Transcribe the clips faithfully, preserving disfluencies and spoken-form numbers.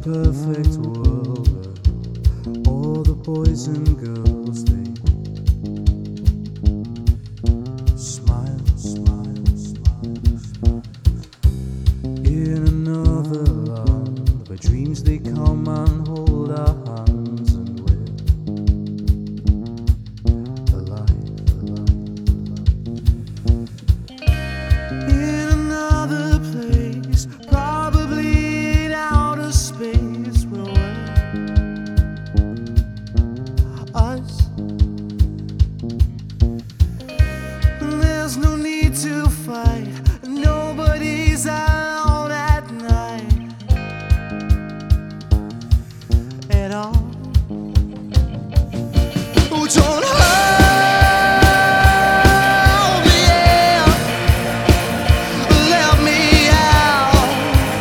perfect world where all the boys and girls they smile, smile, smile, smile. In another land where dreams they come and hold our hands and we're alive, alive, alive. In another place, probably in outer space, where we're us. There's no need to fight, nobody's alone at night at all. Oh, don't hold me out, let me out.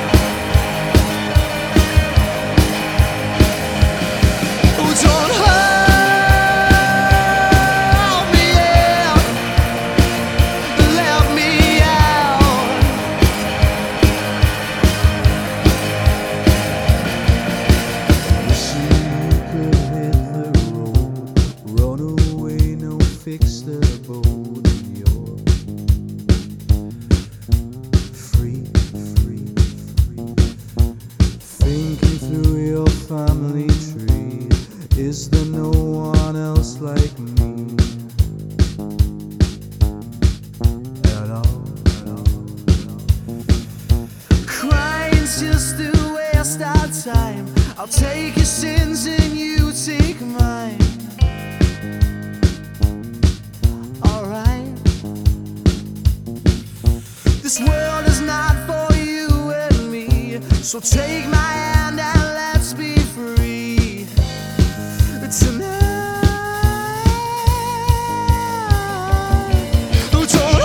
Oh, don't hold me out, let me out. Wishing you could hit the road, run away, no fix the boat, and you're free, free, free. Thinking through your family tree, is there no one else like me? At all, at all, at all. Crying's just to waste our time. I'll take your sins and you take mine. Alright. This world is not for you and me, so take my hand and let's be free tonight. Oh, don't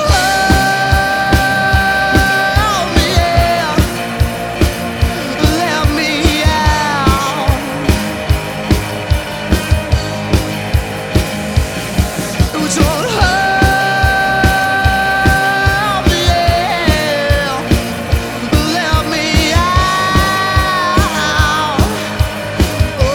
hold me out, let me out. Oh, don't hold me out, let me out. Oh.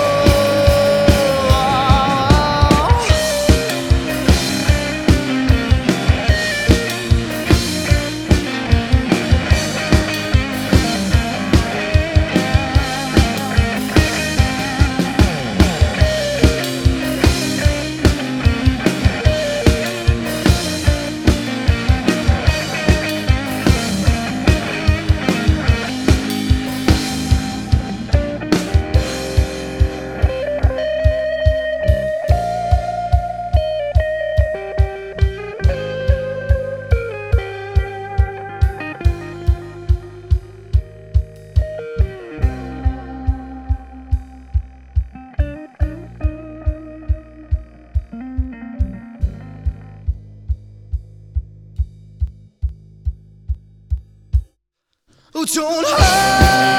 Oh, don't hurt.